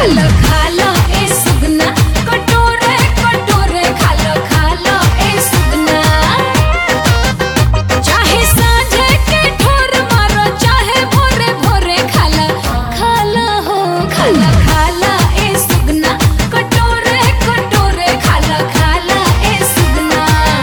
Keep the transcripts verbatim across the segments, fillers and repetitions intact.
खालो खालो ए सुगना कटोरे कटोरे खालो खालो ए सुगना चाहे सांझे के ठोर मारो चाहे भोरे भोरे खाला खाला हो खाला खाला ए सुगना कटोरे कटोरे खाला खाला ए सुगना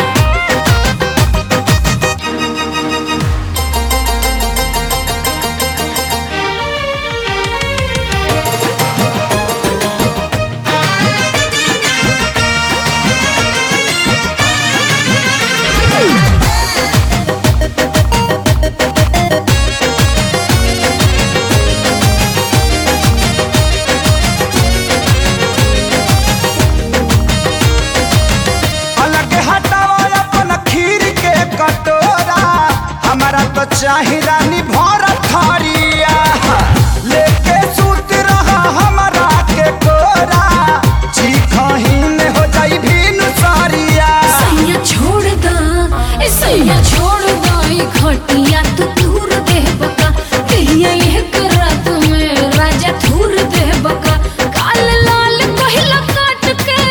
चाही रानी भर थरिया लेके सूत रहा हमारा के कोरा चीखहीन हो जाई भीन सारिया सैया छोड़ दा ए सैया छोड़ दा ई खटिया तू दूर दे बका कहिया ये करा तुम्हें राजा थूर दे बका काल लाल पहिला काट के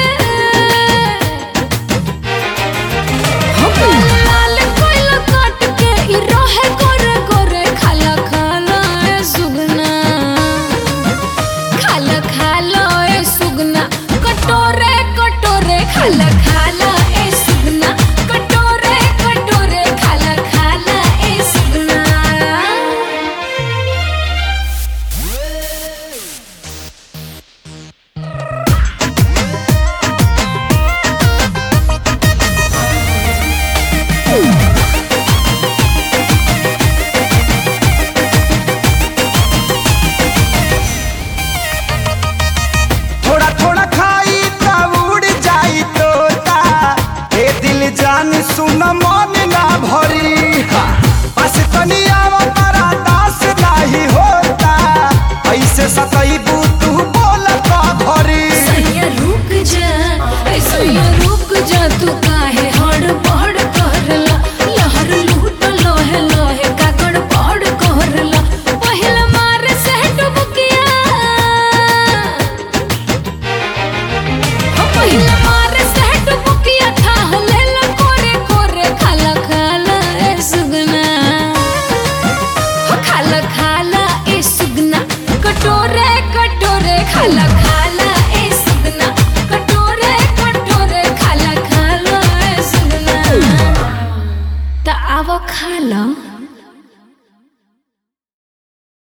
हो काल लाल पहिला काट के ई रहे गोरे गोरे खाला खाला ए सुगना खाला खाला ए सुगना कटोरे कटोरे खाला खाला ए सुगना कटोरे कटोरे खाला खाला ए सुगना थोड़ा थोड़ा खाई ता उड़ जाई तोता ए दिल जान सुन मन ना भरी बस तनिया तारा दास नाही होता ऐसे सतई तू बोल का भरी सैया रुक जा ए सैया